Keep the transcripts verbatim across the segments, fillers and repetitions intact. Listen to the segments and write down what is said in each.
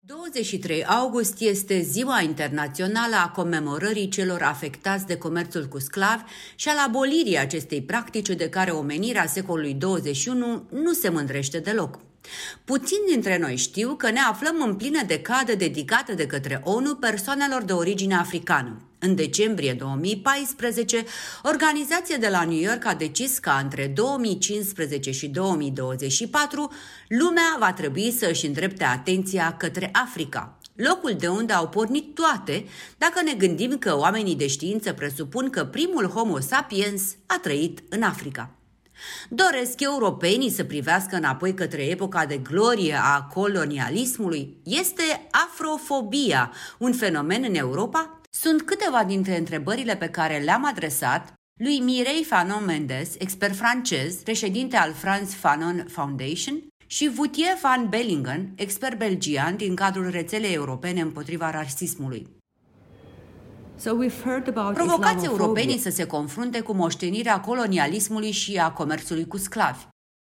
douăzeci și trei august este Ziua Internațională a comemorării celor afectați de comerțul cu sclavi și al abolirii acestei practici de care omenirea secolului douăzeci și unu nu se mândrește deloc. Puțini dintre noi știu că ne aflăm în plină decadă dedicată de către O N U persoanelor de origine africană. În decembrie două mii paisprezece, organizația de la New York a decis că între două mii cincisprezece și două mii douăzeci și patru lumea va trebui să își îndrepte atenția către Africa, locul de unde au pornit toate, dacă ne gândim că oamenii de știință presupun că primul Homo sapiens a trăit în Africa. Doresc europenii să privească înapoi către epoca de glorie a colonialismului? Este afrofobia un fenomen în Europa? Sunt câteva dintre întrebările pe care le-am adresat lui Mireille Fanon-Mendes, expert francez, președinte al Frantz Fanon Foundation, și Wouthier van Bellingen, expert belgian din cadrul rețelei europene împotriva rasismului. So we've heard about Provocați europenii să se confrunte cu moștenirea colonialismului și a comerțului cu sclavi.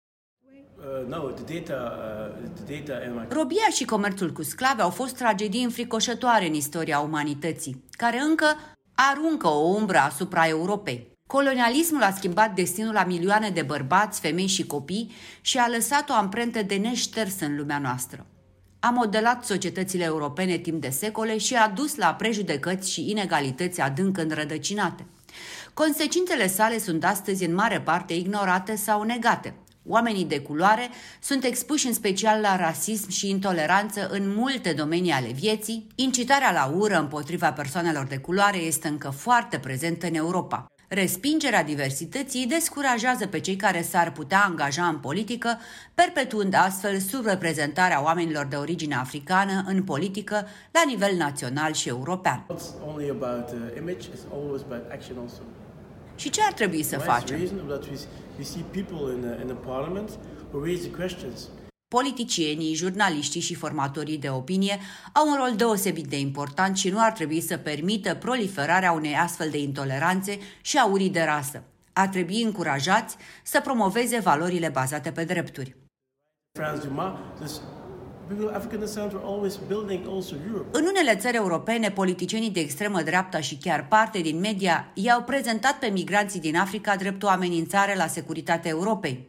Robia și comerțul cu sclavi au fost tragedii înfricoșătoare în istoria umanității, care încă aruncă o umbră asupra Europei. Colonialismul a schimbat destinul a milioane de bărbați, femei și copii și a lăsat o amprentă de neșters în lumea noastră. A modelat societățile europene timp de secole și a dus la prejudecăți și inegalități adânc înrădăcinate. Consecințele sale sunt astăzi în mare parte ignorate sau negate. Oamenii de culoare sunt expuși în special la rasism și intoleranță în multe domenii ale vieții. Incitarea la ură împotriva persoanelor de culoare este încă foarte prezentă în Europa. Respingerea diversității descurajează pe cei care s-ar putea angaja în politică, perpetuând astfel subreprezentarea oamenilor de origine africană în politică la nivel național și european. Și ce ar trebui să facem? Politicienii, jurnaliștii și formatorii de opinie au un rol deosebit de important și nu ar trebui să permită proliferarea unei astfel de intoleranțe și a urii de rasă. Ar trebui încurajați să promoveze valorile bazate pe drepturi. În unele țări europene, politicienii de extremă dreapta și chiar parte din media i-au prezentat pe migranții din Africa drept o amenințare la securitatea Europei.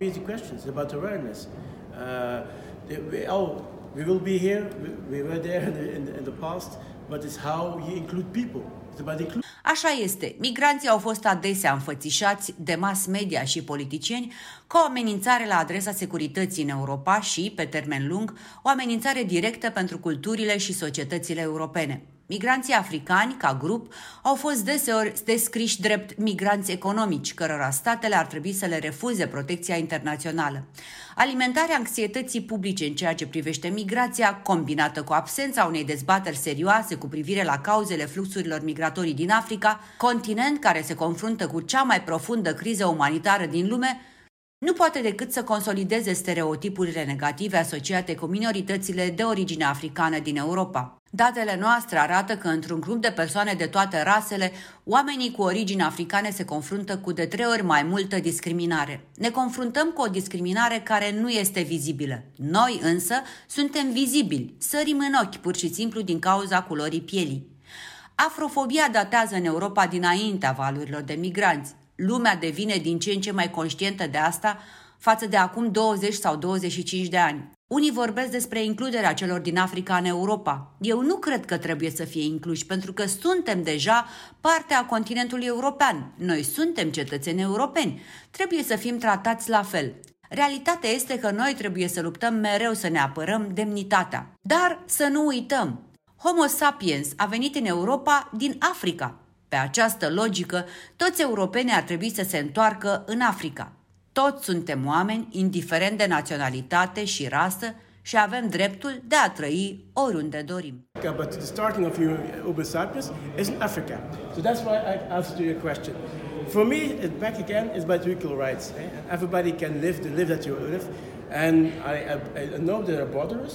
Uh, we, oh, we will be here, we were there in the, in the, in the past, but it's how you include people. It's about include- Așa este. Migranții au fost adesea înfățișați de mass media și politicieni ca o amenințare la adresa securității în Europa și, pe termen lung, o amenințare directă pentru culturile și societățile europene. Migranții africani, ca grup, au fost deseori descriși drept migranți economici, cărora statele ar trebui să le refuze protecția internațională. Alimentarea anxietății publice în ceea ce privește migrația, combinată cu absența unei dezbateri serioase cu privire la cauzele fluxurilor migratorii din Africa, continent care se confruntă cu cea mai profundă criză umanitară din lume, nu poate decât să consolideze stereotipurile negative asociate cu minoritățile de origine africană din Europa. Datele noastre arată că într-un grup de persoane de toate rasele, oamenii cu origini africane se confruntă cu de trei ori mai multă discriminare. Ne confruntăm cu o discriminare care nu este vizibilă. Noi însă suntem vizibili, sărim în ochi pur și simplu din cauza culorii pielii. Afrofobia datează în Europa dinaintea valurilor de migranți. Lumea devine din ce în ce mai conștientă de asta față de acum douăzeci sau douăzeci și cinci de ani. Unii vorbesc despre includerea celor din Africa în Europa. Eu nu cred că trebuie să fie incluși, pentru că suntem deja parte a continentului european. Noi suntem cetățeni europeni. Trebuie să fim tratați la fel. Realitatea este că noi trebuie să luptăm mereu să ne apărăm demnitatea. Dar să nu uităm, Homo sapiens a venit în Europa din Africa. Pe această logică, toți europenii ar trebui să se întoarcă în Africa. Toți suntem oameni, indiferent de naționalitate și rasă, și avem dreptul de a trăi oriunde dorim. But the starting of Homo sapiens is in Africa. So that's why I asked you a question. For me, back again, is about equal rights. Everybody can live the live that you live, and I, I, I know there are borders,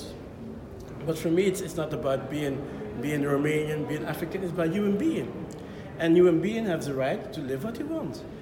but for me, it's, it's not about being being Romanian, being African. It's about human being, and human being has the right to live what he wants.